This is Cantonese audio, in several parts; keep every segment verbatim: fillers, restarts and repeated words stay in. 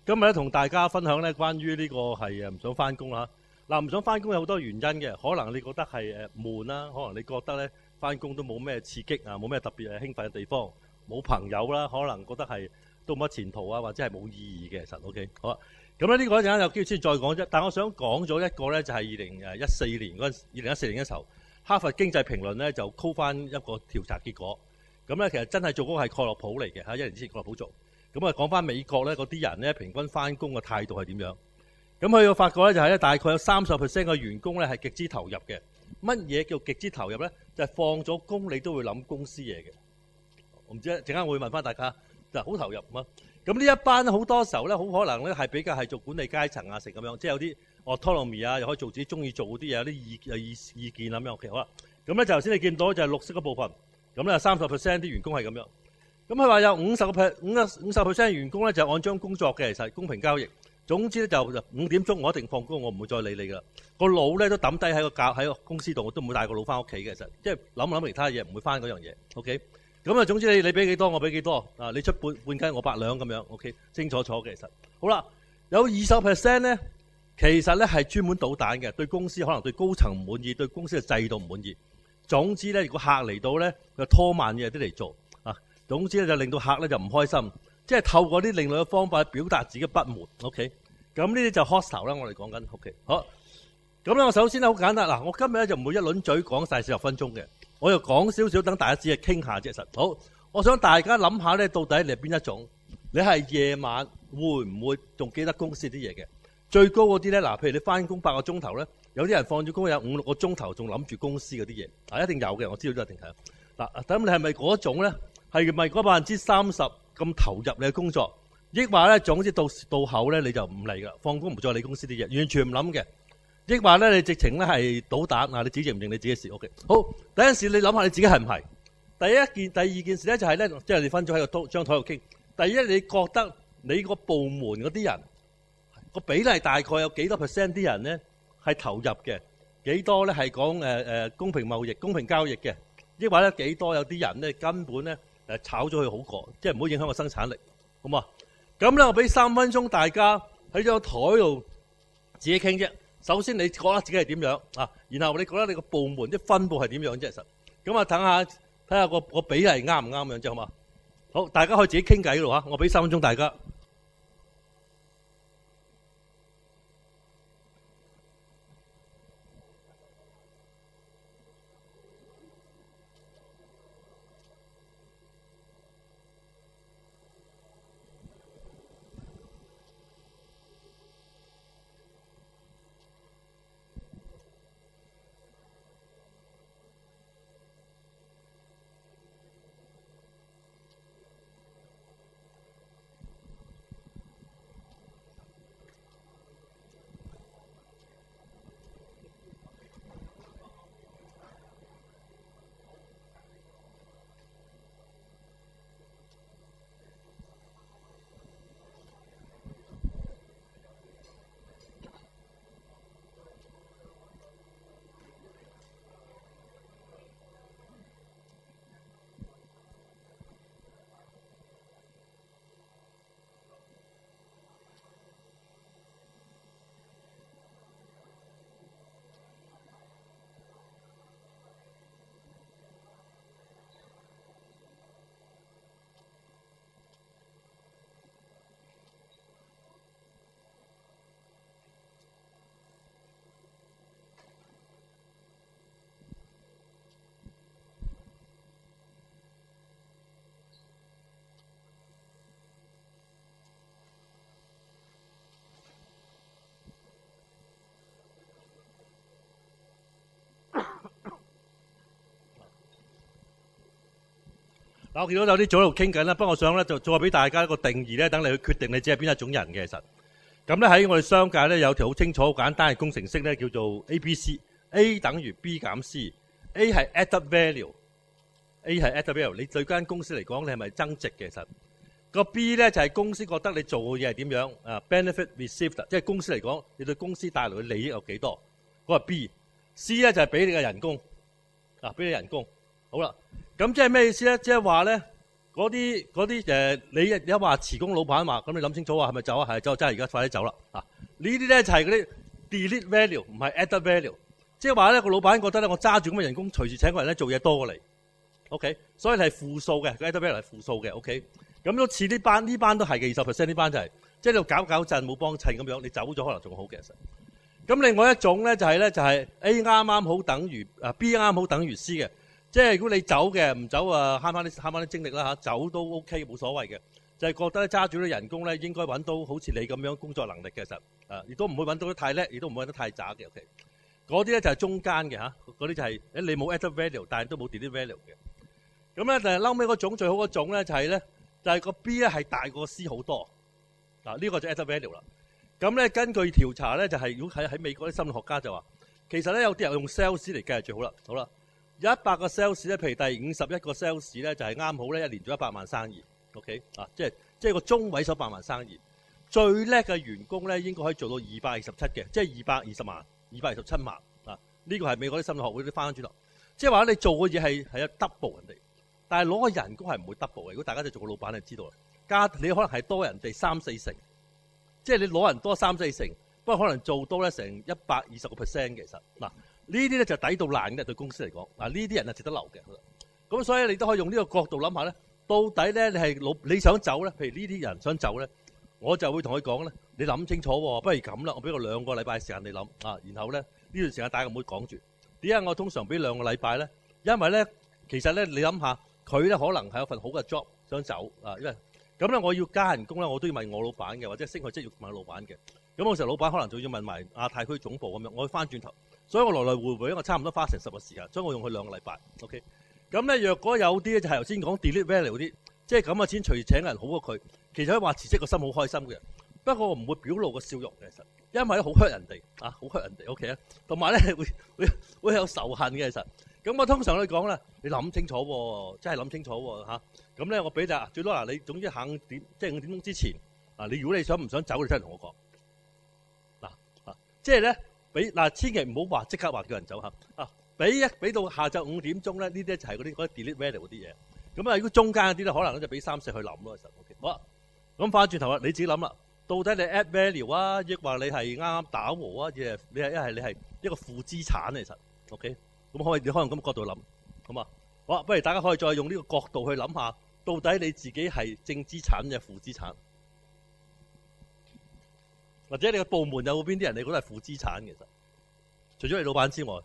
今日咧同大家分享咧關於呢個係誒唔想翻工啦。嗱，唔想翻工有好多原因嘅，可能你覺得係誒悶啦，可能你覺得咧翻工都冇咩刺激啊，冇咩特別誒興奮嘅地方，冇朋友啦，可能覺得係都冇乜前途啊，或者係冇意義嘅。其實 OK 好啊。咁咧呢個一陣間有機會先再講啫。但我想講咗一個咧，就係二零誒一四年嗰陣，二零一四年嘅時候，哈佛經濟評論咧就 call 翻一個調查結果。咁咧其實真係做嗰個係蓋洛普嚟嘅嚇，一年之前蓋洛普做。咁啊講翻美國咧嗰啲人咧平均翻工嘅態度係點樣？咁佢又發覺咧就係咧大概有三十 percent 嘅員工咧係極之投入嘅。乜嘢叫極之投入咧？就係放咗工你都會諗公司嘢嘅。我唔知陣間我會問翻大家，就好投入啊！咁呢一班好多時候咧，好可能咧係比較係做管理階層啊，成咁樣，即係有啲 autonomy 啊，又可以做自己中意做嗰啲嘢，有啲意意意見咁樣。OK，好啦。咁咧就頭先你見到就係綠色嗰部分，咁咧三十 percent 啲員工係咁樣。咁佢話有五十個 percent 五五十 percent 員工咧就按章工作嘅，其實公平交易。總之咧就五點鐘我一定放工，我唔會再理你噶啦。個腦咧都抌低喺個教喺個公司度，我都唔會帶個腦翻屋企嘅。其實即係諗諗其他嘢，唔會翻嗰樣嘢。OK，咁啊總之你你俾幾多我俾幾多啊？你出半半斤我八兩咁樣。OK， 清楚楚嘅其實。好啦，有二十 percent 咧，其實咧係專門搗蛋嘅，對公司可能對高層唔滿意，對公司嘅制度唔滿意。總之咧，如果客嚟到咧，就拖慢嘢啲嚟做啊。總之咧就令到客咧就唔開心。即係透過啲另類嘅方法去表達自己不滿 ，OK？ 咁呢啲就 hostile 啦，我哋講緊 ，OK？ 好，咁咧我首先咧好簡單，嗱，我今日咧就唔會一輪嘴講晒四十分鐘嘅，我就講少少等大家只係傾下啫。實好，我想大家諗下咧，到底你係邊一種？你係夜晚會唔會仲記得公司啲嘢嘅？最高嗰啲咧，嗱，譬如你翻工八個鐘頭咧，有啲人放咗工有五六個鐘頭仲諗住公司嗰啲嘢，啊，一定有嘅，我知道都一定係。嗱，咁你係咪嗰種咧？係咪嗰百分之三十咁投入你嘅工作？抑或咧，總之到到後咧你就唔嚟噶，放工唔再理公司啲嘢，完全唔諗嘅。抑或咧你直情咧係搗蛋啊！你自己認唔認你自己嘅事 ？OK， 好，第一時你諗下你自己係唔係？第一件、第二件事咧就係咧，即係你分咗喺個張台度傾。第一，你覺得你個部門嗰啲人個比例大概有幾多 percent 啲人咧係投入嘅？幾多咧係講誒誒公平貿易、公平交易嘅？抑或咧幾多有啲人咧根本咧誒炒咗佢好過，即係唔好影響個生產力，好嘛？咁咧我俾三分鐘大家喺張台度自己傾啫。首先你覺得自己係點樣啊？然後你覺得你個部門啲分佈係點樣啫？實咁啊，等下睇下個個比例啱唔啱樣啫，好嘛？好，大家可以自己傾偈咯嚇。我俾三分鐘大家。嗱，我見到有啲組喺度傾緊啦，不過我想咧就再俾大家一個定義咧，等你去決定你只係邊一種人嘅。其實咁咧喺我哋商界咧有條好清楚、好簡單嘅工程式咧，叫做 A B C。A 等於 B 減 C。A 係 added value。A 係 added value。你對間公司嚟講，你係咪增值嘅？其實個 B 咧就係公司覺得你做嘅嘢係點樣啊 ？benefit received，即係公司嚟講，你對公司帶來嘅利益有幾多？嗰個 B。C 咧就係俾你嘅人工啊，俾你人工。好啦，咁即係咩意思咧？即係話咧，嗰嗰啲嗰啲誒，你一話辭工，老闆話咁，你諗清楚啊，係咪走啊？係走，真係而家快啲走啦！啊，呢啲咧就係嗰啲 delete value，唔係 add value。即係話咧，個老闆覺得咧，我揸住咁嘅人工，隨時請個人咧做嘢多過你。OK，所以係負數嘅，個 add value 係負數嘅。OK，咁都似呢班呢班都係嘅，二十 percent 呢班就係、是，即係你搞搞震冇幫襯咁樣，你走咗可能仲好嘅其實。咁另外一種咧就係、是、咧就係、是、A 啱啱好等於啊 B 啱好等於 C 嘅。即係如果你走嘅唔走啊，慳翻啲慳翻啲精力啦嚇，走都 OK 冇所謂嘅。就係、是、覺得揸住啲人工咧，應該揾到好似你咁樣工作能力嘅實，啊，亦都唔會揾到得太叻，亦都唔會揾得太渣嘅。OK，嗰啲咧就係中間嘅嚇，嗰啲就係、是、你冇 add value，但係都冇 delete value 嘅。咁咧就係嬲尾嗰種最好嗰種咧就係、是、咧就係、是、個 B 咧係大過 C 好多。嗱、啊、呢、這個就 add value 啦。咁咧根據調查咧就係、是、如果喺喺美國啲心理學家就話，其實咧有啲人用 sales 嚟計係最好啦。好啦。有一百個 sales 咧，譬如第五十一個 sales 咧，就係啱好咧一年做一百萬生意。OK 啊，即係即係個中位數百萬生意。最叻嘅員工咧，應該可以做到二百二十七嘅，即係二百二十萬、二百二十七萬啊！呢個係美國啲心理學會啲翻轉頭，即係話你做嘅嘢係係有 double 人哋，但係攞個人工係唔會 double 嘅。如果大家就做個老闆，你就知道啦。加你可能係多人哋三四成，即係你攞人多三四成，不過可能做多咧成一百二十個 percent 其實嗱。呢啲咧就抵到爛嘅對公司嚟講，嗱呢啲人係值得留嘅。咁所以你都可以用呢個角度諗下咧，到底咧你係老你想走咧，譬如呢啲人想走咧，我就會同佢講咧，你諗清楚喎，不如咁啦，我俾個兩個禮拜時間你諗啊，然後咧呢段時間大家唔好講住。點解我通常俾兩個禮拜咧？因為咧其實咧你諗下，佢咧可能係有份好嘅 job 想走啊，因為咁咧我要加人工咧，我都要問我老闆嘅，或者升佢職要問老闆嘅。咁我時候老闆可能仲要問埋亞太區總部咁樣，我會翻轉頭。所以我來來回回，我差唔多花成十個時間，所以我用佢兩個禮拜。OK，咁咧若果有啲咧就係頭先講 delete value 嗰啲，即係咁嘅錢隨時請人好過佢，其實可以話辭職個心好開心嘅。不過我唔會表露個笑容嘅，其實因為咧好 hurt 人哋啊，好 hurt 人哋 OK 啊，同埋咧會會會有仇恨嘅其實。咁我通常都講咧，你諗清楚喎，真係諗清楚喎嚇。咁咧我俾就最多嗱，你總之下午點即係五點鐘之前啊，你如果你想唔想走，你真係同我講嗱啊，即係咧。俾嗱，千祈唔好話即刻話叫人走嚇啊！俾一俾到下晝五點鐘咧，呢啲就係嗰啲嗰啲 delete value 嗰啲嘢。咁啊，如果中間嗰啲咧，可能咧就俾三四去諗咯。其實 OK，好啊。咁翻轉頭啦，你自己諗啦，到底你 add value 啊，抑或你係啱啱打和啊，亦係你係一係你係一個負資產其實 OK。咁可以你可能咁角度諗，好嘛？好啊，不如大家可以再用呢個角度去諗下，到底你自己係正資產定係負資產？或者你個部門有冇邊啲人你覺得係負資產其實？除咗你老闆之外。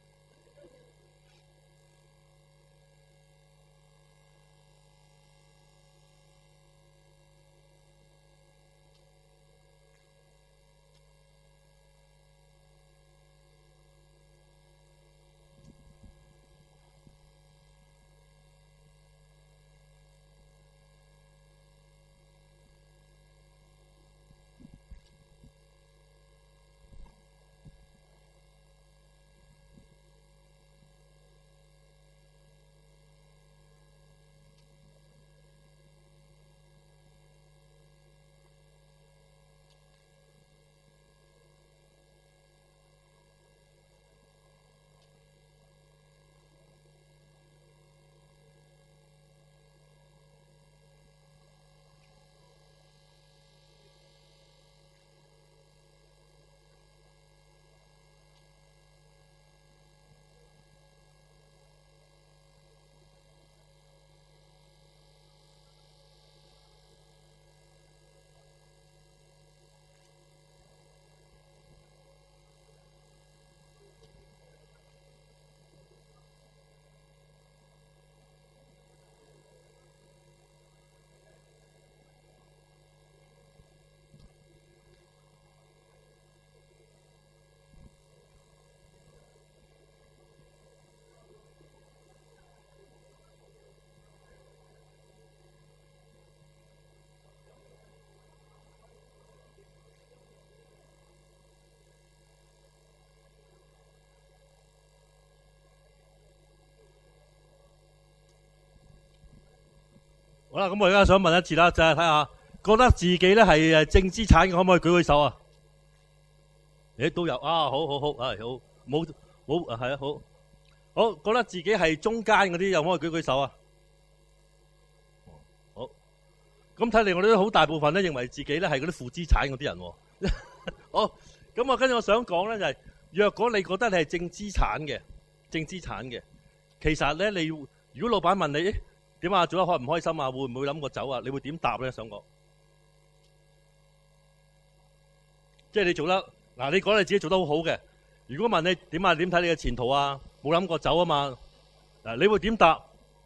好啦，咁我而家想問一次啦，就係睇下覺得自己咧係誒正資產嘅，可唔可以舉舉手啊？誒都有啊，好好好，係好冇冇啊，係啊，好好覺得自己係中間嗰啲，有冇可以舉舉手啊？ 咁睇嚟我哋都好大部分咧認為自己咧係嗰啲負資產嗰啲人喎。好，咁啊跟住我想講咧就係、是，若果你覺得你係正資產嘅，正資產嘅，其實咧你如果老闆問你點啊，做得開唔開心啊，會唔會諗過走啊？你會點答咧？想講，即係你做得嗱，你覺得你自己做得好好嘅。如果問你點啊，點睇你嘅前途啊？冇諗過走啊嘛？嗱，你會點答？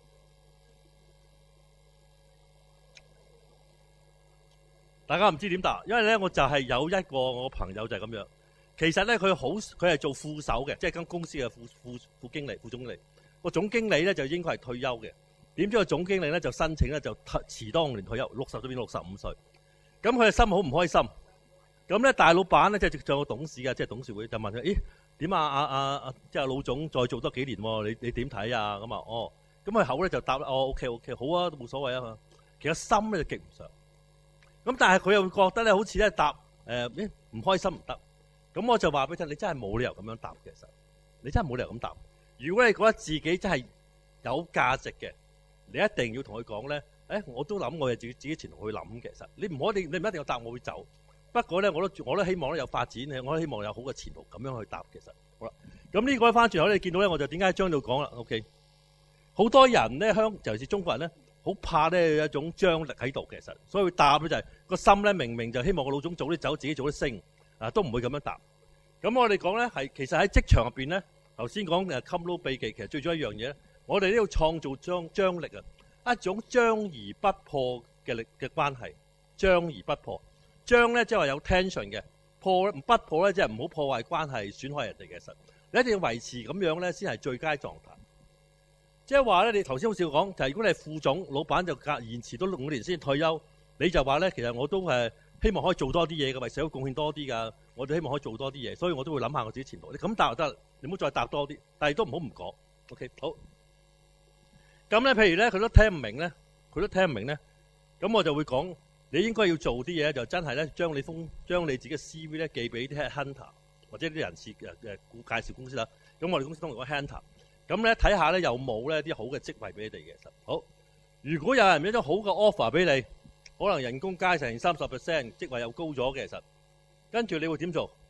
大家唔知點答，因為咧我就係有一個我朋友就係咁樣。其實咧佢好，佢係做副手嘅，即係間公司嘅副副副經理、副總經理。個總經理咧就應該係退休嘅。點知個總經理咧就申請咧就遲當年退休，六十都變六十五歲。咁佢嘅心好唔開心。咁咧大老闆咧即係做個董事嘅，即係董事會就問佢：咦，點啊？阿阿阿即係老總再做多幾年喎？你你點睇啊？咁啊哦，咁佢口咧就答：哦 OK OK，好啊，都冇所謂啊。其實心咧就極唔上。咁但係佢又會覺得咧，好似咧答誒誒唔開心唔得。咁我就話俾你聽，你真係冇理由咁樣答嘅。其實你真係冇理由咁答。如果你覺得自己真係有價值嘅，你一定要同佢講咧。誒，我都諗我係自己自己前途去諗嘅。其實你唔可以，你唔一定要答我會走。不過咧，我都我都希望咧有發展，我都希望有好嘅前途，咁樣去答。其實好啦，咁呢個翻轉頭你見到咧，我就點解喺章度講啦？OK，好多人咧，香尤其是中國人咧，好怕咧有一種張力喺度。其實所以會答咧就係、是、個心咧，明明就希望個老總早啲走，自己早啲升啊，都唔會咁樣答。咁我哋講咧係其實喺職場入邊咧，頭先講誒襟撈秘技，其實最重要一樣嘢咧，我哋都要創造張張力啊，一種張而不破嘅力嘅關係，張而不破。張咧即係話有 tension 嘅，破不破咧即係唔好破壞關係，損害人哋嘅。實你一定要維持咁樣咧，先係最佳狀態。即係話咧，你頭先好似講，就係如果你係副總，老闆就隔延遲到五年先退休，你就話咧，其實我都係希望可以做多啲嘢嘅，為社會貢獻多啲㗎。我哋希望可以做多啲嘢，所以我都會諗下我自己前途。你咁答就得，你唔好再答多啲，但係都唔好唔講。OK， 好。咁咧，譬如咧，佢都聽唔明咧，佢都聽唔明咧，咁我就會講。你應該要做啲嘢，就真係咧，將你封將你自己嘅 C V 咧寄俾啲 hunter 或者啲人事誒誒介紹公司啦。咁我哋公司通常講 hunter，咁咧睇下咧有冇咧啲好嘅職位俾你哋嘅。實好，如果有人俾咗好嘅 offer 俾你，可能人工加成三十 percent， 職位又高咗嘅。實跟住你會點做？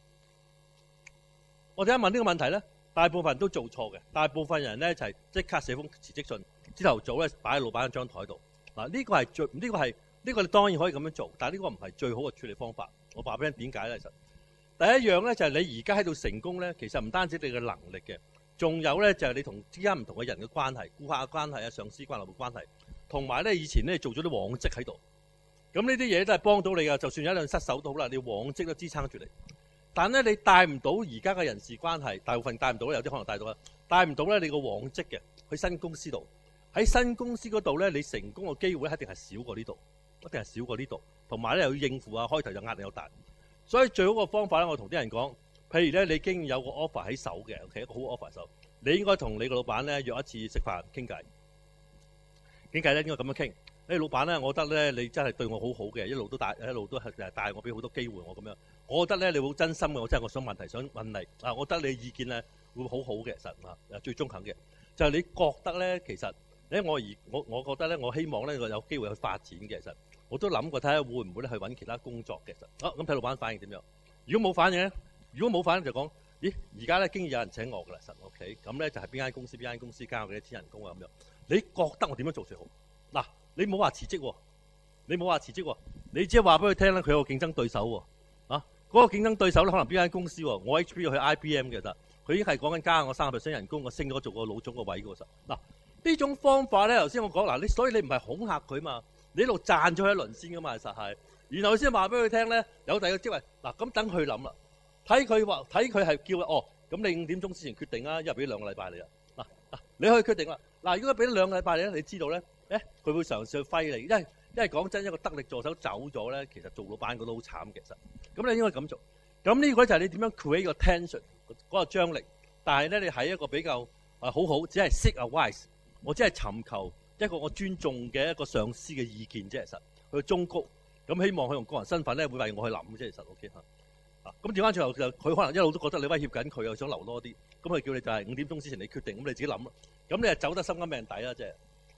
我哋一問呢個問題咧，大部分人都做錯嘅。大部分人咧就係即刻寫封辭職信，朝頭早咧擺喺老闆張台度。嗱，呢個係最呢個係。呢個你當然可以咁樣做，但係呢個唔係最好嘅處理方法。我話俾你點解咧？其實第一樣咧就係你而家喺度成功咧，其實唔單止你嘅能力嘅，仲有咧就係你同之間唔同嘅人嘅關係、顧客嘅關係啊、上司關係嘅關係，同埋咧以前咧做咗啲往績喺度。咁呢啲嘢都係幫到你㗎。就算有一兩失手都好啦，你往績都支撐住你。但咧你帶唔到而家嘅人事關係，大部分帶唔到，有啲可能帶到啦，帶唔到咧你個往績嘅去新公司度。喺新公司嗰度咧，你成功嘅機會一定係少過呢度。一定係少過呢度，同埋咧又要應付啊，開頭就壓力又大，所以最好嘅方法咧，我同啲人講，譬如咧你已經有個 offer 喺手嘅 ，OK， 一個好 offer 手，你應該同你個老闆咧約一次食飯傾偈，傾偈咧應該咁樣傾。誒老闆咧，我覺得咧你真係對我好好嘅，一路都帶一路都係帶我俾好多機會我咁樣，我覺得咧你好真心嘅，我真係我想問題想問你啊，我覺得你意見咧會好好嘅，實啊最中肯嘅，就係、是、你覺得咧其實咧我而我我覺得咧我希望咧我有機會去發展嘅，其實。我都諗過睇下會唔會咧去揾其他工作嘅。好，咁睇老闆反應點樣？如果冇反應咧，如果冇反應就講：咦，而家咧經已有人請我㗎啦，實 OK。咁咧就係邊間公司邊間公司加我幾多錢人工啊咁樣。你覺得我點樣做最好？嗱，你冇話辭職喎，你冇話辭職喎，你只係話俾佢聽咧，佢有個競爭對手喎。啊，嗰、那個競爭對手咧可能邊間公司喎？我 H P 要去 I B M 嘅實，佢已經係講緊加我三十 percent 人工，我升咗做個老總個位㗎實。嗱，呢種方法咧，頭先我講嗱，你所以你唔係恐嚇佢嘛？你一路賺咗佢一輪先噶嘛，實係，然後先話俾佢聽咧，有第二個職位，嗱咁等佢諗啦，睇佢話睇佢係叫哦，咁你五點鐘之前決定啦，因為俾兩個禮拜你啦，嗱嗱，你可以決定啦，嗱如果俾兩個禮拜你咧，你知道咧，誒佢會嘗試去揮你，因為因為講真，一個得力助手走咗咧，其實做老闆嗰都好慘其實，咁你應該咁做，咁呢個就係你點樣 create 個 tension 嗰個張力，但係咧你喺一個比較啊好好，只係 seek advice，我只係尋求。一個我尊重嘅一個上司嘅意見啫，其實佢忠告，咁希望佢用個人身份咧會為我去諗啫，其實 OK 嚇。啊，咁調翻轉頭就佢可能一路都覺得你威脅緊佢，又想留多啲，咁佢叫你就係五點鐘之前你決定，咁你自己諗啦。咁你係走得心甘命抵啦，即係。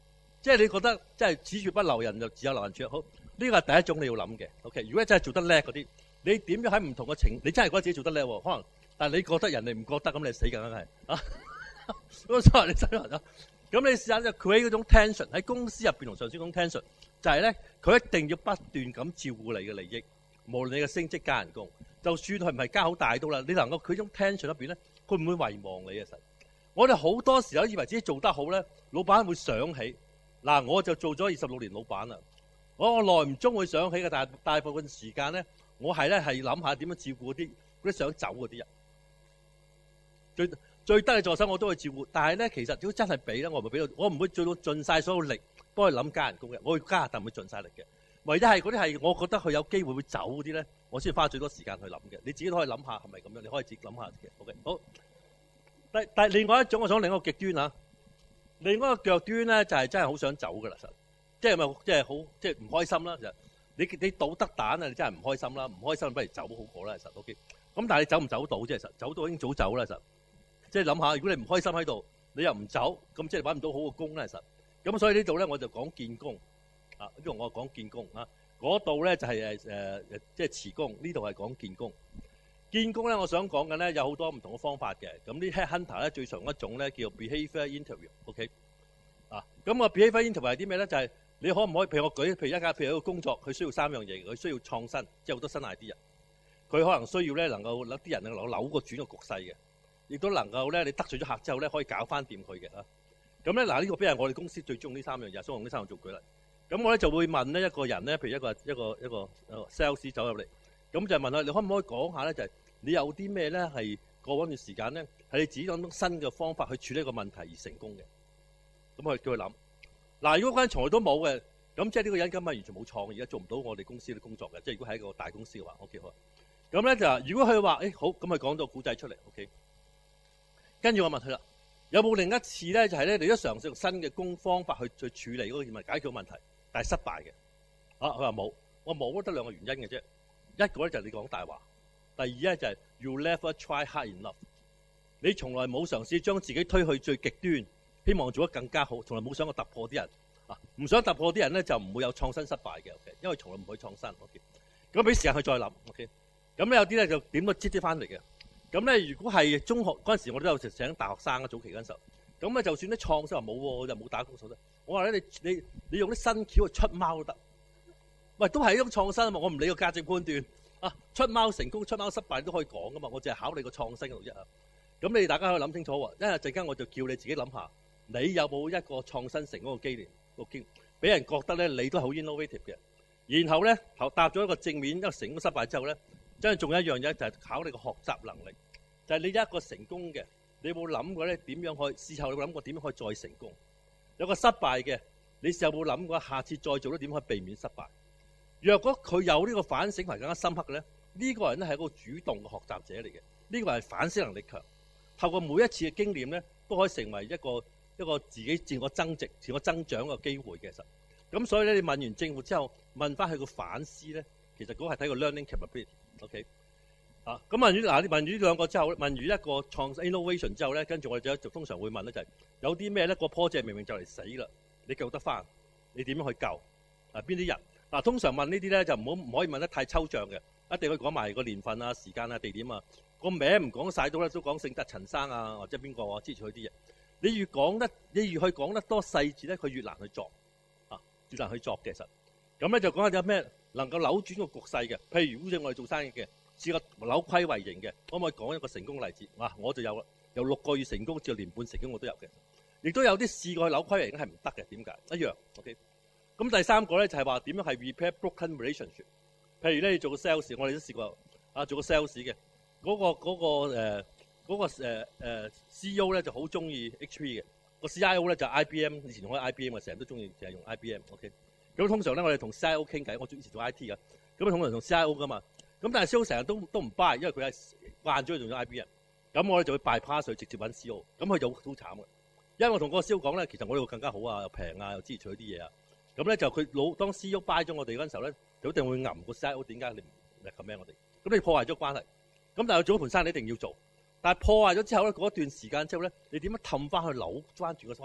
即係你覺得即係此處不留人就自有留人處。好，呢個係第一種你要諗嘅。OK， 如果真係做得叻嗰啲，你點樣喺唔同嘅情，你真係覺得自己做得叻喎，可能，但係你覺得人哋唔覺得，咁你死梗係啊！咁所以你真係啊，咁你試下就佢喺嗰種 tension 喺公司入邊同上司嗰種 tension，就係咧佢一定要不斷咁照顧你嘅利益，無論你嘅升職加人工，就算佢唔係加好大都啦，你能夠佢種 tension 入邊咧，佢唔會遺忘你嘅實。我哋好多時候以為自己做得好咧，老闆會想起。嗱，我就做咗二十六年老闆啦，我耐唔中會想起嘅，但係大部分時間咧，我係咧係諗下點樣照顧嗰啲嗰啲想走嗰啲人。最最低嘅助手我都會照顧，但係咧其實如果真係俾咧，我唔會俾到，我唔會做到盡晒所有力幫佢諗加人工嘅，我會加但唔會盡晒力嘅。唯一係嗰啲係我覺得佢有機會會走嗰啲咧，我先花最多時間去諗嘅。你自己都可以諗下係咪咁樣，你可以自己諗下嘅。OK，好。但但另外一種，我想另一個極端啊。另外一個腳端咧，就係、是、真係好想走噶啦，實即係咪即係好即係唔開心啦？其實你你倒得蛋啊，你真係唔開心啦，唔開心不如走好過啦，其實 OK。咁但係你走唔走到啫？其實走到已經早走啦，實即係諗下，如果你唔開心喺度，你又唔走，咁即係揾唔到好嘅工咧，其實咁所以呢度咧我就講見工啊，呢度我講見工啊，嗰度咧就係誒誒即係辭工，呢度係講見工。見工咧，我想講嘅咧有好多唔同嘅方法嘅。咁啲 headhunter 咧最常一種咧叫 behaviour interview，OK？、Okay？啊，咁個 behaviour interview 係啲咩咧？就係、是、你可唔可以譬如我舉，譬如一家譬如一個工作，佢需要三樣嘢，佢需要創新，即係好多新 idea。佢可能需要咧能夠啲人能夠扭個轉個局勢嘅，亦都能夠咧你得罪咗客之後咧可以搞翻掂佢嘅啊。咁咧嗱呢個邊係我哋公司最中意呢三樣嘢，所以用呢三樣做舉例。咁我咧就會問呢一個人咧，譬如一個一個一個 sales 走入嚟，咁就問佢：你可唔可以講下咧？就係、是、你有啲咩咧係過嗰段時間咧，係你自己諗到新嘅方法去處理一個問題而成功嘅？咁我叫佢諗。嗱，如果嗰人從來都冇嘅，咁即係呢個人根本完全冇創意，而家做唔到我哋公司嘅工作嘅。即係如果係一個大公司嘅話 ，OK 好。咁咧就如果佢話誒好，咁佢講到古仔出嚟 ，OK。跟住我問佢啦，有冇另一次咧？就係、是、咧，你都嘗試用新嘅工方法去去處理嗰個問題，解決問題，但係失敗嘅。啊，佢話冇，我冇得兩個原因嘅啫。一個咧就係你講大話。第二咧就係 you never try hard enough， 你從來冇嘗試將自己推去最極端，希望做得更加好，從來冇想過突破啲人啊，唔想突破啲人咧就唔會有創新失敗嘅 ，OK， 因為從來唔會創新 ，OK， 咁俾時間去再諗 ，OK， 咁咧有啲咧就點都擠啲翻嚟嘅，咁咧如果係中學嗰陣時，我都有時請大學生啊，早期嗰陣時候，咁咧就算啲創新話冇喎，我就冇打工數得，我話咧你你你用啲新橋去出貓都得，喂都係一種創新啊嘛，我唔理個價值判斷。啊！出貓成功、出貓失敗都可以講噶嘛，我淨係考你個創新嗰度啫啊！咁你大家可以諗清楚喎，因為陣間我就叫你自己諗下，你有冇一個創新成功嘅機會？個經俾人覺得咧，你都係好 innovative 嘅。然後咧，答咗一個正面，一個成功失敗之後咧，真係仲有一樣嘢就係考你個學習能力，就係你一個成功嘅，你有冇諗過咧點樣可以事後你有冇諗過點樣可以再成功？有個失敗嘅，你有冇諗過下次再做咧點可以避免失敗？若果佢有呢個反省係更加深刻嘅咧，呢、這個人咧係一個主動嘅學習者嚟嘅。呢、這個係反思能力強，透過每一次嘅經驗咧，都可以成為一個一個自己自我增值、自我增長嘅機會嘅。其實咁所以咧，你問完政府之後，問翻佢個反思咧，其實嗰個係睇個 learning capability。OK 啊，咁問完嗱，你問完呢兩個之後，問完一個創新 innovation 之後咧，跟住我哋就通常會問咧就係、是、有啲咩咧個 project 明明就嚟死啦，你救得翻，你點樣去救啊？邊啲人？嗱，通常問呢啲咧就唔好唔可以問得太抽象嘅，一定要講埋個年份啊、時間啊、地點啊，個名唔講晒到咧，都講姓得陳生啊，或者邊個啊，支持佢啲嘢。你越講得，你越去講得多細節咧，佢越難去作啊，越難去作嘅。其實咁咧就講下有咩能夠扭轉個局勢嘅。譬如好似我哋做生意嘅，試過扭虧為盈嘅，可唔可以講一個成功例子？哇，我就有啦，由六個月成功至到年半成功我都有嘅，亦都有啲試過去扭虧為盈係唔得嘅，點解？一樣 OK。咁第三個咧就係話點樣係 repair broken relationship。譬如咧你做個 sales，我哋都試過啊，做個 sales 嘅嗰個嗰個誒嗰個誒誒 C E O 咧就好中意 H P 嘅，個 C I O 咧就 I B M， 以前用開 I B M 嘅，成日都中意成日用 I B M。OK， 咁通常咧我哋同 C I O 傾偈，我以前做 I T 嘅，咁通常同 C I O 噶嘛。咁但係 C I O 成日都都唔 buy，因為佢係慣咗用咗 I B M。咁我哋就會 bypass 佢，直接揾 C E O。咁佢就好慘嘅，因為我同個 C E O 講咧，其實我呢度更加好啊，又平啊，又支持佢啲嘢啊。咁咧就佢老當 C E O buy 咗我哋嗰陣時候咧，就一定會揞個 C I O 點解你唔 recommend 我哋？咁你破壞咗關係。咁但係做一盤生意你一定要做。但係破壞咗之後咧，嗰段時間之後咧，你點樣氹翻去扭翻住個關係咧？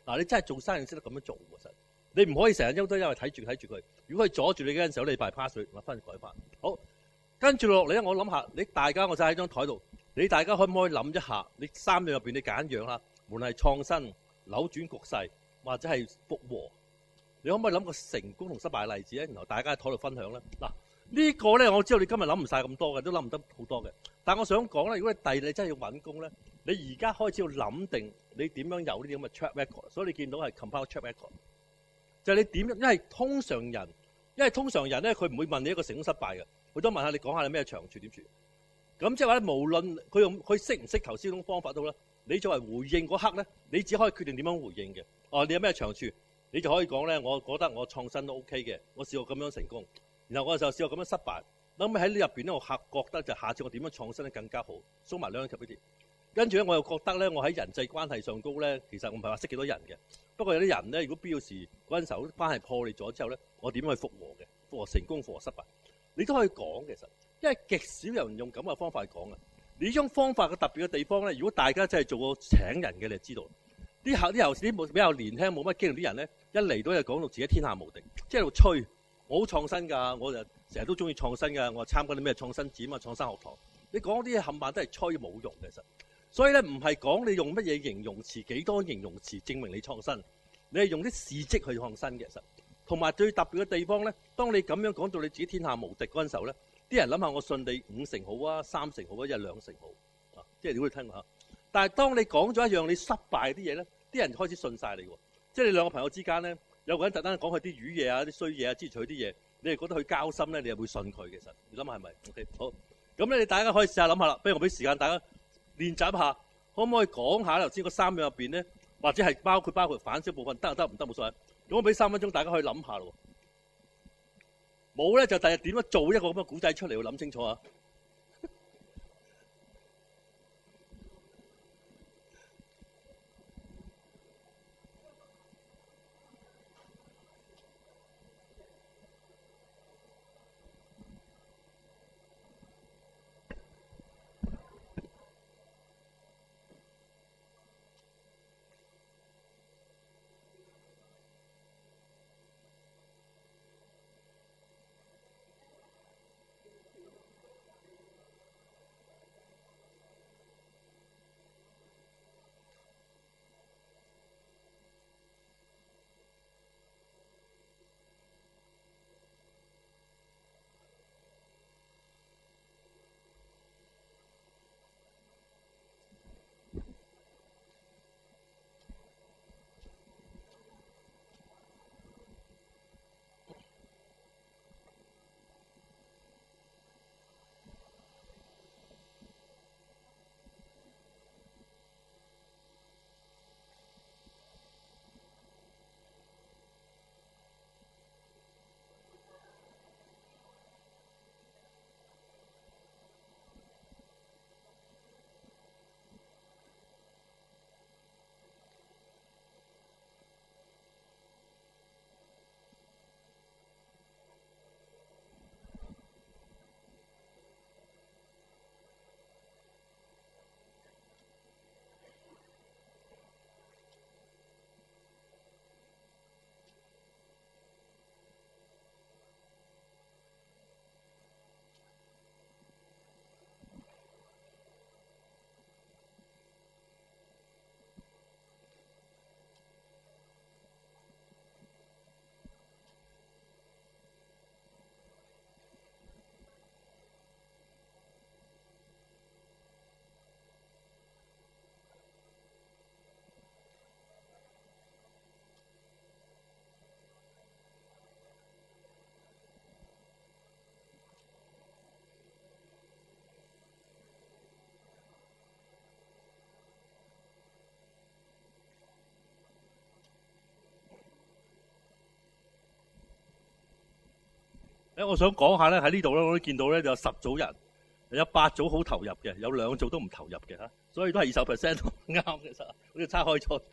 嗱，你真係做生意識得咁樣做喎，實你唔可以成日都因為睇住睇住佢。如果佢阻住你嗰陣時候，你拜 pass 佢，翻去改翻。好，跟住落嚟咧，我諗下，你大家我就喺張台度，你大家可唔可以諗一下？你三樣入邊你揀一樣啦，無論係創新、扭轉局勢或者係復和，你可唔可以諗個成功同失敗嘅例子咧？然後大家喺台度分享咧。嗱，呢個咧我知道你今日諗唔晒咁多嘅，都諗唔得好多嘅。但我想講咧，如果你第二你真係要揾工咧，你而家開始要諗定你點樣有呢啲咁嘅 track record。所以你見到係 compound track record，就係你點？因為通常人，因為通常人咧，佢唔會問你一個成功失敗嘅，佢都問下你講下你咩長處點處。咁即係話咧，無論佢用佢識唔識頭先嗰種方法都好啦，你作為回應嗰刻咧，你只可以決定點樣回應嘅。哦，你有咩長處，你就可以講咧，我覺得我創新都 OK 嘅，我試過咁樣成功，然後我就試過咁樣失敗。咁喺呢入邊咧，我客覺得就下次我點樣創新得更加好，收埋兩級呢啲。跟住咧，我又覺得咧，我喺人際關係上高咧，其實我唔係話識幾多人嘅。不過有啲人咧，如果必要時嗰陣時候關係破裂咗之後咧，我點樣去復和嘅？復和成功，復和失敗，你都可以講其實，因為極少有人用咁嘅方法去講嘅。你呢種方法嘅特別嘅地方咧，如果大家真係做過請人嘅，你就知道啲後啲後時啲比較年輕冇乜經驗啲人咧，一嚟到就講到自己天下無敵，即係喺度吹。我好創新㗎，我就成日都中意創新㗎，我參加啲咩創新展啊、創新學堂。你講啲嘢冚唪唥都係吹冇用嘅，其實。所以咧，唔係講你用乜嘢形容詞，幾多形容詞證明你創新，你係用啲事蹟去創新嘅。其實，同埋最特別嘅地方咧，當你咁樣講到你自己天下無敵嗰陣時候咧，啲人諗下我信你五成好啊，三成好啊，一係兩成好啊，即係你會聽下。但係當你講咗一樣你失敗啲嘢咧，啲人開始信晒你喎。即係你兩個朋友之間咧，有個人特登講佢啲魚嘢啊、啲衰嘢啊，支持佢啲嘢，你係覺得佢交心咧，你又會信佢。其實，你諗下係咪 ？OK， 好。咁咧，你大家可以試下諗下啦。不如我俾時間大家練習一下，可唔可以講下頭先嗰三樣入邊咧，或者係包括包括反銷部分，得就得，唔得冇所謂。咁我俾三分鐘，大家可以諗下咯。冇咧就第日點樣做一個咁嘅古仔出嚟，要諗清楚啊！誒，我想講下咧，喺呢度咧，我都見到咧有十組人，有八組好投入嘅，有兩組都唔投入嘅嚇，所以都係二十 percent 都啱嘅，實好似差開錯。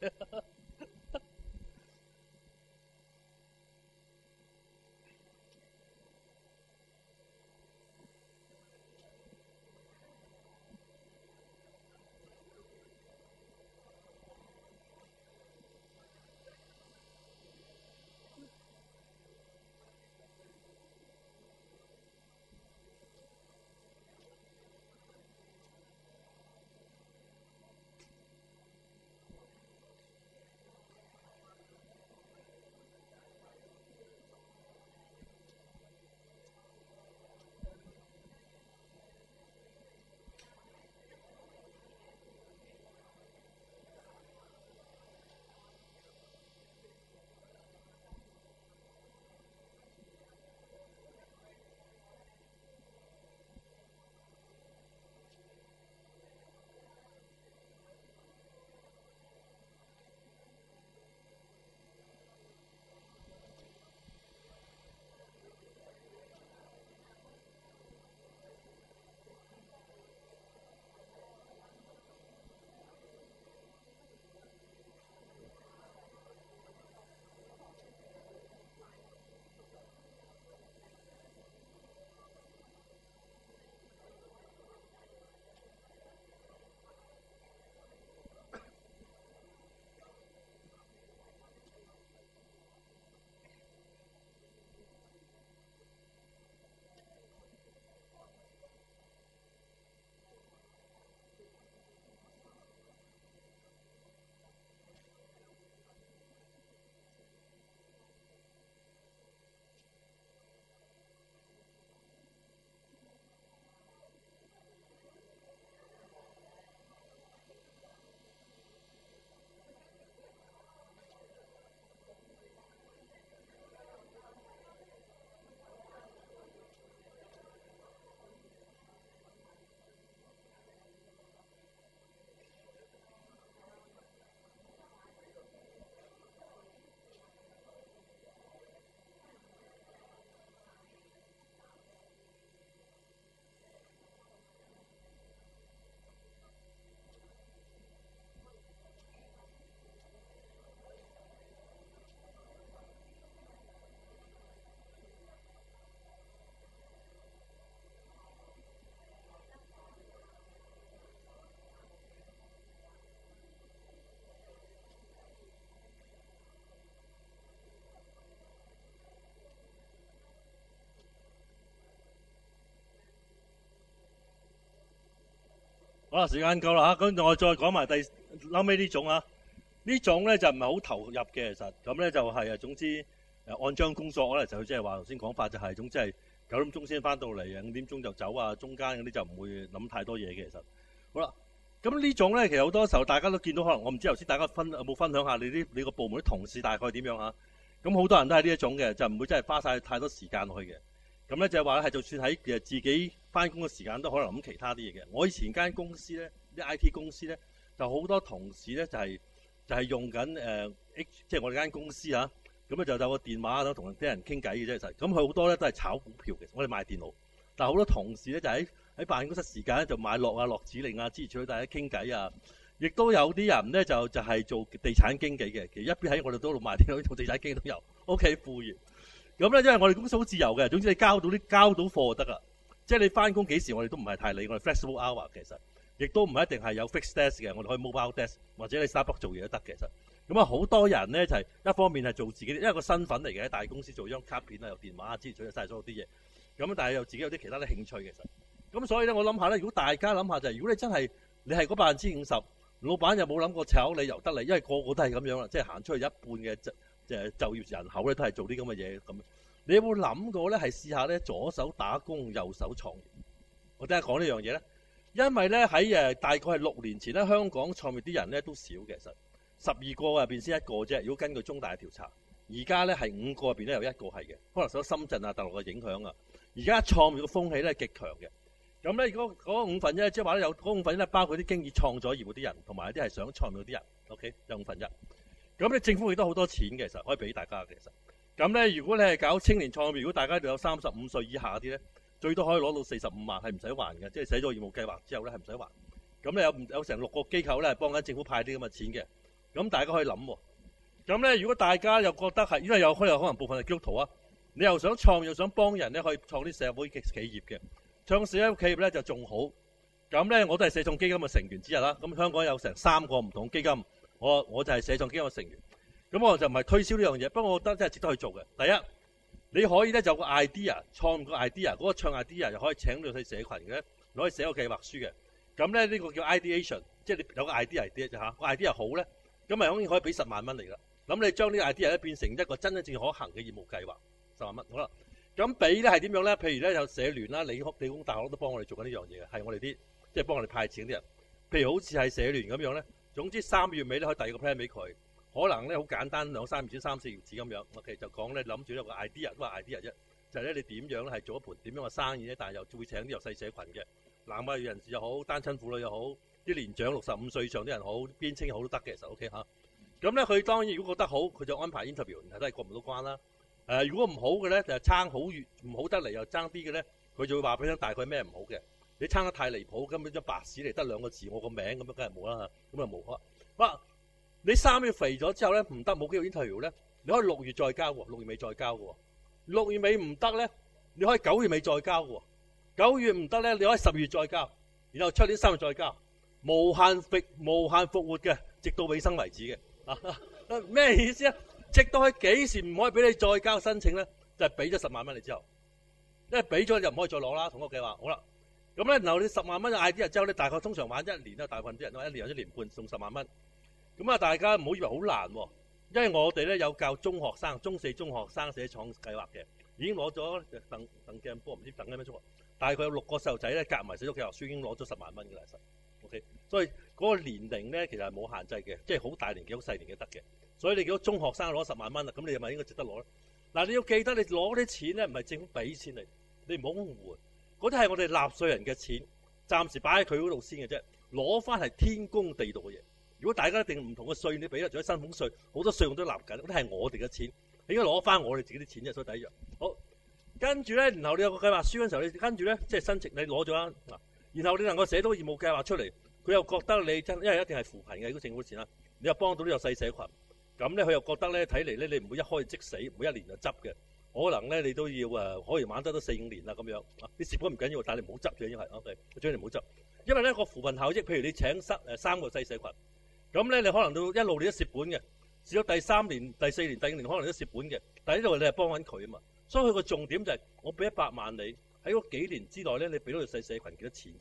好啦，時間夠啦嚇，咁我再講埋第後尾呢種啊，呢種咧就唔係好投入嘅，其實咁咧就係、是、誒總之誒按章工作咧就即係話頭先講法就係、是、總之係九點鐘先翻到嚟，五點鐘就走啊，中間嗰啲就唔會諗太多嘢嘅其實。好啦，咁呢種咧其實好多時候大家都見到，可能我唔知頭先大家分有冇分享下你啲你個部門啲同事大概點樣啊？咁好多人都係呢一種嘅，就唔會真係花晒太多時間落去嘅。咁咧就係話咧係就算喺誒自己翻工嘅時間都可能諗其他啲嘢嘅。我以前間公司咧，啲 I T 公司咧，就好多同事咧就係、是、就係、是、用緊誒 H，即係我哋間公司啊。咁咧就有個電話咁同啲人傾偈嘅啫，其實咁佢好多咧都係炒股票嘅。我哋賣電腦，但係好多同事咧就喺喺辦公室時間咧就買落啊落指令啊，支持佢大家傾偈啊。亦都有啲人咧就就係、是、做地產經紀嘅，其實一邊喺我哋度賣電腦做地產經紀都有。O.K. 副業。咁咧，因為我哋公司好自由嘅，總之你交到啲交到貨就得啦。即係你翻工幾時，我哋都唔係太理。我哋 flexible hour 其實，亦都唔係一定係有 fixed desk 嘅。我哋可以 mobile desk 或者你 Starbucks 做嘢都得嘅。其實，咁啊好多人咧就係、是、一方面係做自己，因為個身份嚟嘅喺大公司做張卡片啊、有電話啊之類，取晒所有啲嘢。咁但係又自己有啲其他啲興趣其實。咁所以咧，我諗下咧，如果大家諗下就係、是，如果你真係你係嗰百分之五十，老闆又冇諗過炒你由得你，因為個個都係咁樣啦，即係行出去一半嘅就誒就業人口咧都係做啲咁嘅嘢咁。你有冇諗過咧？係試下咧，左手打工，右手創業。我點解講呢樣嘢咧？因為咧喺誒大概係六年前咧，香港創業啲人咧都少嘅，其實十二個入邊先一個啫。如果根據中大嘅調查，而家咧係五個入邊咧有一個係嘅，可能受深圳啊、大陸嘅影響啊。而家創業嘅風氣咧極強嘅。咁咧如果嗰五分一，即係話咧有嗰五分一咧，包括啲經已創咗業嗰啲人，同埋啲係想創業嗰啲人。OK，有五分一。咁咧政府亦都好多錢嘅，其實可以俾大家嘅，其實。咁咧，如果你係搞青年創業，如果大家仲有三十五歲以下啲咧，最多可以攞到四十五萬，係唔使還嘅，即係寫咗業務計劃之後咧係唔使還。咁咧有有成六個機構咧係幫緊政府派啲咁嘅錢嘅，咁大家可以諗喎。咁咧，如果大家又覺得係，因為有可能可能部分係基督徒啊，你又想創又想幫人咧，可以創啲社會嘅企業嘅，創社會企業咧就仲好。咁咧，我都係社創基金嘅成員之一啦。咁香港有成三個唔同基金，我我就係社創基金嘅成員。咁我就唔係推銷呢樣嘢，不過我覺得真係值得去做嘅。第一，你可以咧就有個 idea， 創個 idea， 嗰個唱 idea 又可以請到去社群嘅，你可以寫個計劃書嘅。咁咧呢個叫 ideation， 即係你有個 idea idea 啫嚇，個 idea 好咧，咁咪可以可以俾十萬蚊嚟啦。咁你將呢個 idea 咧變成一個真真正可行嘅業務計劃，十萬蚊好啦。咁俾咧係點樣咧？譬如咧有社聯啦、理理工大學都幫我哋做緊呢樣嘢嘅，係我哋啲即係幫我哋派錢啲人。譬如好似係社聯咁樣咧，總之三月尾咧可以第二個 plan 俾佢。可能咧好簡單，兩三頁紙、三四頁紙咁樣。OK 就講咧諗住一個 idea， 都係 idea 啫。就係、是、咧你點樣咧係做一盤點樣嘅生意咧，但係又會請啲弱勢社群嘅男嘅人士又好，單親婦女又好，啲年長六十五歲以上啲人好，邊青好都得嘅，其實 OK 嚇。咁咧佢當然如果覺得好，佢就安排 interview， 然後都係過唔到關啦。誒、呃、如果唔好嘅咧，就係撐好越唔好得嚟又爭啲嘅咧，佢就會話俾你聽大概咩唔好嘅。你撐得太離譜，根本張白紙嚟得兩個字，我個名咁樣，梗係冇啦嚇，咁啊冇啊。哇！你三月肥咗之後咧唔得，冇機會 interview 咧，你可以六月再交喎，六月尾再交喎。六月尾唔得咧，你可以九月尾再交喎。九月唔得咧，你可以十月再交，然後出年三月再交，無限復無限復活嘅，直到尾生為止嘅。啊咩意思啊？直到佢幾時唔可以俾你再交申請咧？就係俾咗十萬蚊你之後，因為俾咗就唔可以再攞啦。同個計劃好啦，咁咧然後你十萬蚊嘅 idea 之後咧，大概通常玩一年啦，大部分啲人都一年或者一年半送十萬蚊。咁啊，大家唔好以為好難喎，因為我哋咧有教中學生、中四中學生社創計劃嘅，已經攞咗鄧鄧鏡波，唔知鄧緊咩中學，大概有六個細路仔咧，夾埋寫咗計劃書，已經攞咗十萬蚊嘅啦，實 OK。所以嗰個年齡咧其實係冇限制嘅，即係好大年紀、好細年紀得嘅。所以你見到中學生攞十萬蚊啦，咁你係咪應該值得攞咧？嗱，你要記得你攞啲錢咧，唔係政府俾錢你，你唔好誤會，嗰啲係我哋納稅人嘅錢，暫時擺喺佢嗰度先嘅啫，攞翻係天公地道嘅嘢。如果大家一定唔同嘅稅，你俾咗，仲有薪俸稅，好多稅我都納緊，嗰啲係我哋嘅錢，你應該攞翻我哋自己啲錢啫。所以第一樣，好，跟住咧，然後你有個計劃書嗰陣時候，你跟住咧，即係申請你攞咗啦，然後你能夠寫到業務計劃出嚟，佢又覺得你真，因為一定係扶貧嘅，如果政府錢啦，你又幫到呢個細社群，咁咧佢又覺得咧，睇嚟咧你唔會一開即死，唔會一年就執嘅，可能咧你都要誒，可以玩得都四五年啦咁樣，你蝕本唔緊要，但係你唔好執嘅，因為 OK， 我最緊要唔好執，因為咧個扶貧效益，譬如你請三誒三個細社群。咁咧，你可能到一路你都蝕本嘅，蝕到第三年、第四年、第五年，可能都蝕本嘅。但係呢度你係幫緊佢啊嘛，所以佢個重點就係我俾一百萬你喺嗰幾年之內咧，你俾到個細社群幾多錢啫？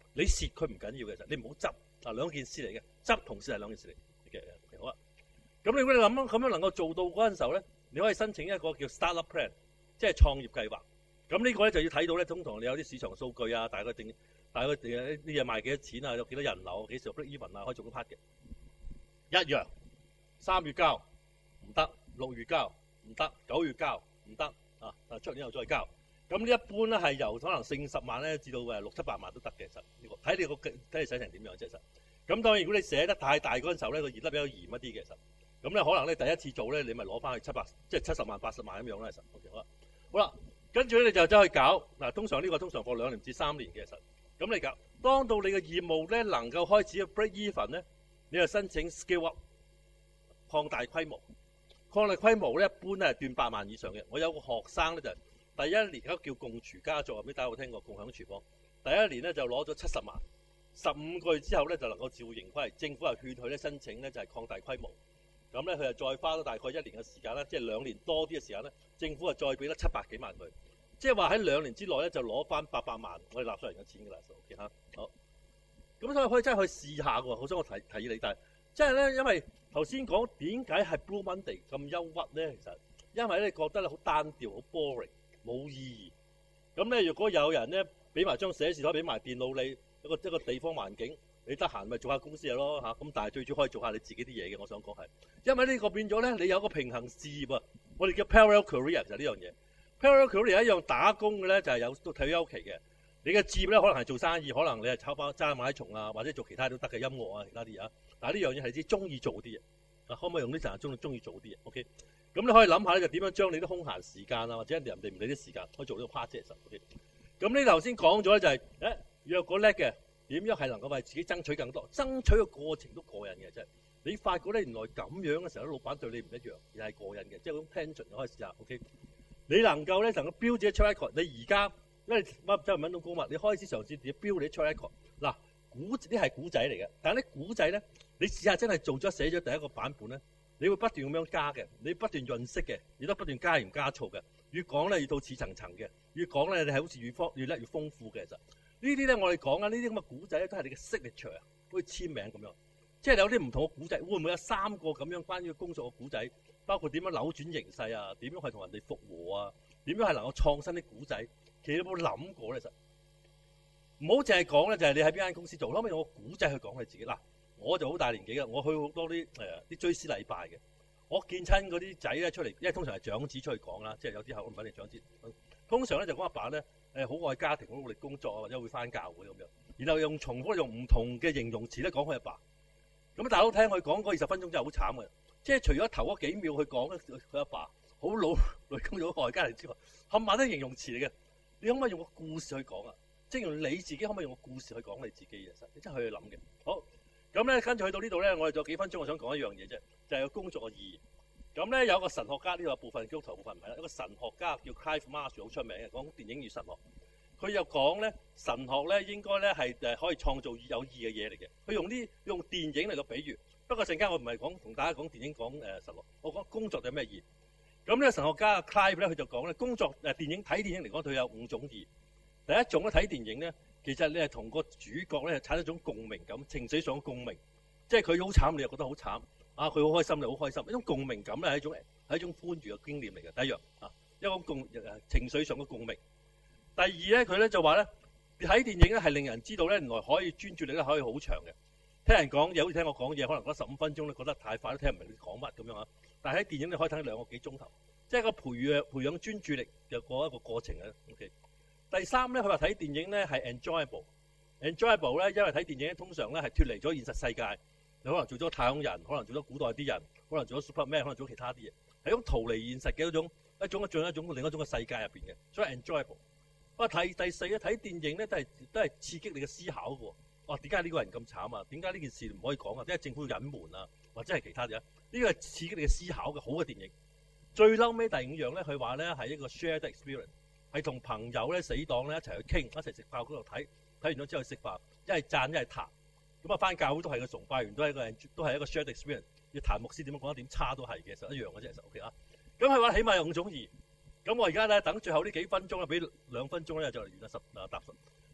你蝕佢唔緊要嘅，其實你唔好執啊，兩件事嚟嘅，執同蝕係兩件事嚟嘅。好啊，咁如果你諗咁樣能夠做到嗰陣時候咧，你可以申請一個叫 startup plan， 即係創業計劃。咁呢個咧就要睇到咧，通常你有啲市場數據啊，大概定大概誒啲嘢賣幾多錢啊，有幾多人流，幾時 break even 啊，可以做到 part 嘅。一樣，三月交唔得，六月交唔得，九月交唔得啊！啊，出年又再交。咁呢一般咧係由可能四五十萬咧至到誒六七百萬都得嘅，其實呢個睇你個睇你寫成點樣啫，其實。咁當然如果你寫得太大嗰陣時候咧，個熱粒比較嚴一啲嘅，其實。咁咧可能咧第一次做咧，你咪攞翻去七百，即係七十萬、八十萬咁樣啦，其實。好啦，好啦，跟住咧你就走去搞嗱，通常呢個通常放兩年至三年嘅，其實。咁你搞，當到你嘅業務咧能夠開始 break even 咧，你就申請 scale up， 擴大規模。擴大規模咧一般咧係斷百萬以上嘅。我有個學生咧就第一年嗰個叫共廚家族，唔知大家有冇聽過共享廚房？第一年咧就攞咗七十萬，十五個月之後咧就能夠自負盈虧。政府係勸佢咧申請咧就係擴大規模。咁咧佢就再花咗大概一年嘅時間啦，即係兩年多啲嘅時間咧，政府就再俾咗七百幾萬佢。即係話喺兩年之內咧就攞翻八百萬我哋納稅人嘅錢㗎啦。OK 嚇，好。咁所以可以真係去試下㗎喎。好想我提提議你，但係即係咧，因為頭先講點解係 Blue Monday 咁憂鬱咧？其實因為咧覺得咧好單調、好 boring、冇意義。咁咧，如果有人咧俾埋張寫字台、俾埋電腦你一個一個地方環境，你得閒咪做下公司嘢咯嚇。咁但係最主要可以做下你自己啲嘢嘅。我想講係，因為呢個變咗咧，你有個平衡事業啊。我哋叫 parallel career 就係呢樣嘢。parallel career 一樣打工嘅咧，就係有到退休期嘅。你嘅事業咧可能係做生意，可能你係炒包揸馬拉松啊，或者做其他都得嘅，音樂啊，其他啲嘢啊。但係呢樣嘢係你中意做啲嘢啊，可唔可以用呢陣中中意做啲嘢 ？OK， 咁你可以諗下咧，就點樣將你啲空閒時間啊，或者人哋人哋唔理啲時間，可以做呢個 part 啫。OK，咁你頭先講咗咧就係、是、誒，若果叻嘅點樣係能夠為自己爭取更多，爭取嘅過程都過癮嘅，即係你發覺咧原來咁樣嘅時候，老闆對你唔一樣，又係過癮嘅，即係嗰種 tension 可以試下。OK， 你能夠咧能夠標自己 track record，你而家因為乜真係揾到高物，你開始嘗試自己標你啲 track record。嗱，古呢係古仔嚟嘅，但係啲古仔咧，你試下真係做咗寫咗第一個版本咧，你會不斷咁樣加嘅，你不斷潤色嘅，亦都不斷加鹽加醋嘅，越講咧越到似層層嘅，越講咧你係好似越豐越叻越豐富嘅。其實呢啲咧我哋講啊，呢啲咁嘅古仔咧都係你嘅 signature 啊，好似簽名咁樣。即係有啲唔同嘅古仔，會唔會有三個咁樣關於工作嘅古仔？包括點樣扭轉形勢啊？點樣係同人哋復和啊？點樣係能夠創新啲古仔？其實有冇諗過咧？其實唔好淨係講咧，就係你喺邊間公司做，可唔可以用個古仔去講你自己？嗱，我就好大年紀嘅，我去好多啲誒啲追思禮拜嘅，我見親嗰啲仔咧出嚟，因為通常係長子出去講啦，即係有啲後唔肯定長子。通常咧就講阿爸咧誒好愛家庭，好努力工作啊，或者會翻教會咁樣，然後用重複用唔同嘅形容詞咧講佢阿爸。咁大佬聽佢講嗰二十分鐘真係好慘嘅，即係除咗頭嗰幾秒去講佢阿爸好努力工作好愛家庭之外，冚唪唥都係形容詞嚟嘅。你可唔可以用個故事去講啊？即係用你自己可唔可以用個故事去講你自己嘅？實你真係去諗嘅。好，咁咧跟住去到呢度咧，我哋仲有幾分鐘，我想講一樣嘢啫，就係個工作嘅意義。咁咧有個神學家，呢個部分基督徒部分唔係啦，一個神學家叫 Clive Marshall 好出名嘅，講電影與神學。佢又講咧神學咧應該咧係誒可以創造有意嘅嘢嚟嘅。佢用啲用電影嚟個比喻。不過陣間我唔係講同大家講電影講誒神學，我講工作有咩意義。咁咧神學家 Clive 咧佢就講咧工作誒電影睇電影嚟講，佢有五種意義。第一種咧睇電影咧，其實你係同個主角咧產生一種共鳴感，情緒上嘅共鳴，即係佢好慘，你又覺得好慘啊！佢好開心，你好開心，呢種共鳴感咧係一種係一種歡愉嘅經驗嚟嘅。第一樣啊，一種共誒情緒上嘅共鳴。第二咧，佢咧就話咧睇電影咧係令人知道咧，原來可以專注力咧可以好長嘅。聽人講嘢，好似聽我講嘢，可能覺得十五分鐘咧覺得太快，都聽唔明你講乜咁樣啊。但係喺電影你可以睇兩個幾鐘頭，即係個培養培養專注力嘅過一個過程啊。OK。第三咧，佢話睇電影咧係 enjoyable，enjoyable 咧，因為睇電影通常咧係脫離咗現實世界，你可能做咗太空人，可能做咗古代啲人，可能做咗 Superman，可能做咗其他啲嘢，係一種逃離現實嘅一種一種一種一種另一種嘅世界入邊嘅，所以 enjoyable。不過睇第四咧，睇電影咧都係都係刺激你嘅思考嘅喎。哇，點解呢個人咁慘啊？點解呢件事唔可以講啊？點解政府要隱瞞啊？或者係其他嘢？呢個係刺激你嘅思考嘅好嘅電影。最嬲尾第五樣咧，佢話咧係一個 shared experience。係同朋友咧死黨咧一齊去傾，一齊食飯嗰度睇，睇完咗之後食飯，一係讚一係彈。咁啊翻教會都係個崇拜完，都係一個都係一個 shared experience。要彈牧師點樣講得點差都係嘅，其實一樣嘅啫，其實 OK 啊。咁佢話起碼有五種意義。咁我而家咧等最後呢幾分鐘咧，俾兩分鐘咧就嚟完啦，十啊答十。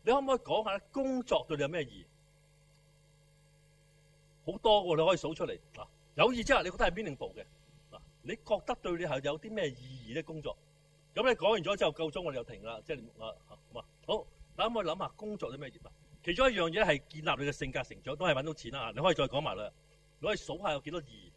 你可唔可以講下工作對你有咩意義？好多喎，你可以數出嚟嗱。有意之後，你覺得係 meaningful嘅嗱？你覺得對你係有啲咩意義咧？工作咁你講完咗之後夠鐘，我哋就停啦。即係啊啊好，大家可以諗下工作有咩意義？其中一樣嘢係建立你嘅性格成長，都係揾到錢啦。你可以再講埋啦，你可以數下有幾多意義。